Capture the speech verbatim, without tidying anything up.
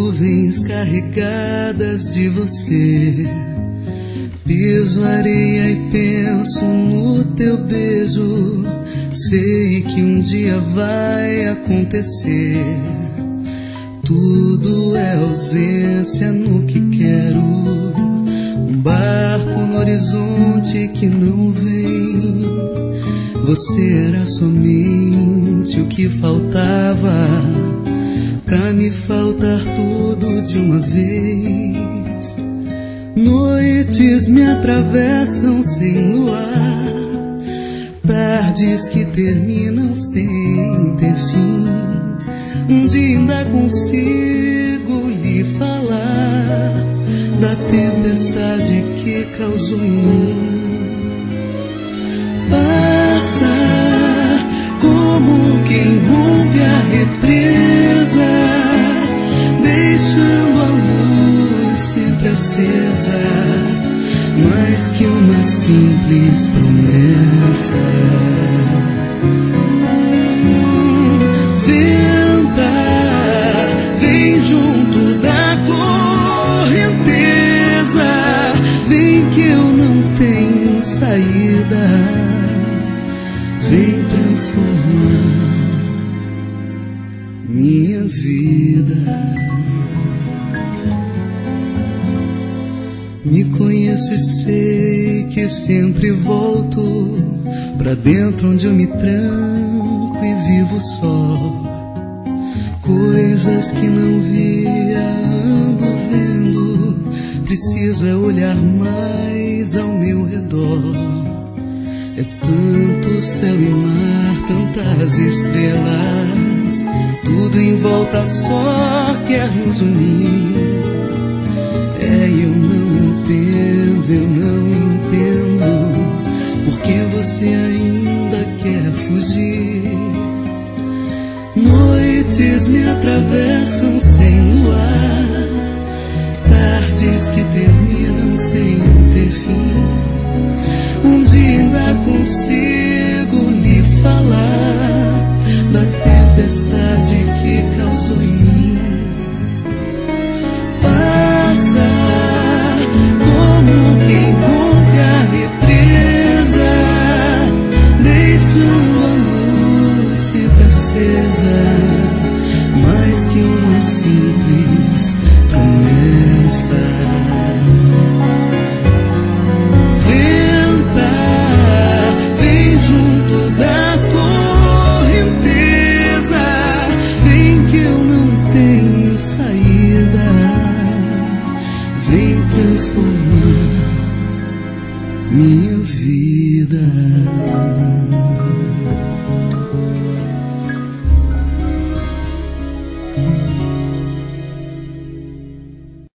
nuvens carregadas de você. Piso areia e penso no teu beijo. Sei que um dia vai acontecer. Tudo é ausência no que quero. Um barco no horizonte que não vem. Você era somente o que faltava pra me faltar tudo de uma vez. Noites me atravessam sem luar, tardes que terminam sem ter fim. Um dia ainda consigo lhe falar da tempestade que causou em mim. Passa como quem rompe a represa, deixando a luz sempre acesa, mais que uma simples promessa. Hum, venta, vem junto da correnteza, vem que eu não tenho saída, vem transformar minha vida. Me conheço e sei que sempre volto pra dentro onde eu me tranco e vivo só. Coisas que não via ando vendo, preciso é olhar mais ao meu redor. É tanto céu e mar, tantas estrelas, tudo em volta só quer nos unir. É, eu não entendo, eu não entendo, porque você ainda quer fugir. Noites me atravessam sem luar, tardes que terminam sem ter fim. Um dia ainda consigo lhe falar da tempestade que causou em mim. Passa como quem rompe a represa, deixando a luz sempre acesa, mais que uma simples promessa. Venta, vem junto da correnteza, vem que eu não tenho saída, vem transformar minha vida.